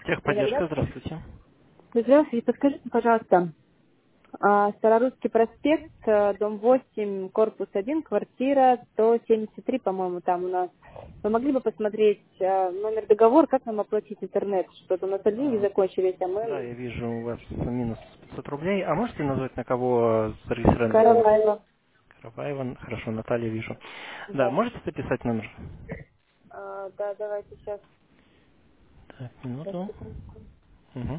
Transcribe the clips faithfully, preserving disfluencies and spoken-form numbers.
Алло, Техподдержка, да? здравствуйте. Здравствуйте, подскажите, пожалуйста, а, Старорусский проспект, э, дом восемь, корпус один, квартира сто семьдесят три, по-моему, там у нас. Вы могли бы посмотреть э, номер договора, как нам оплатить интернет? Что-то у нас деньги А, закончились, а Да, мы... я вижу у вас минус пятьсот рублей. А можете назвать, на кого зарегистрирован ребенок? Караваева. Караваева, хорошо, Наталья вижу. Да, Да. можете записать номер? А, да, давайте сейчас. Так, Сейчас, минуту. секундку. Угу.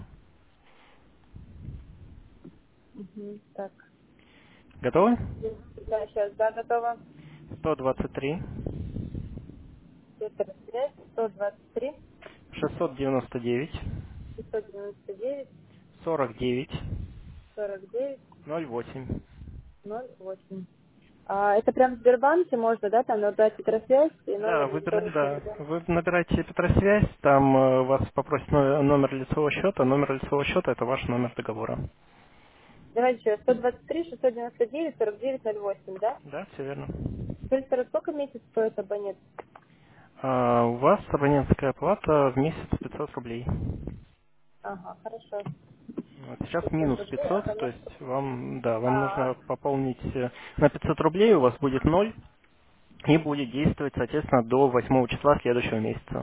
Мгм, так. Готовы? Да, сейчас, да, готово. сто двадцать три, Сектор связь, сто двадцать три, шестьсот девяносто девять, шестьсот девяносто девять, сорок девять, сорок девять, ноль восемь. ноль восемь. А, это прям в Сбербанке можно, да, там набрать Петросвязь и Да, номер выбирать, лицевого да. счета? Вы набираете Петросвязь, там э, вас попросят но- номер лицевого счета. Номер лицевого счета это ваш номер договора. Давайте еще сто двадцать три, шестьсот девяносто девять, сорок девять, ноль восемь, да? Да, все верно. Скажите, а сколько в месяц стоит абонент? А, у вас абонентская плата в месяц пятьсот рублей. Ага, хорошо. Вот сейчас пятьсот минус рублей, пятьсот, а то на что? есть вам, да, вам А, нужно пополнить э, на пятьсот рублей, у вас будет ноль и будет действовать, соответственно, до восьмого числа следующего месяца.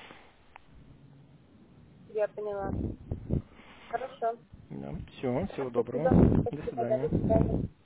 я поняла. Хорошо. Да, все, Да, всего доброго. спасибо. До Спасибо, да, до свидания. свидания.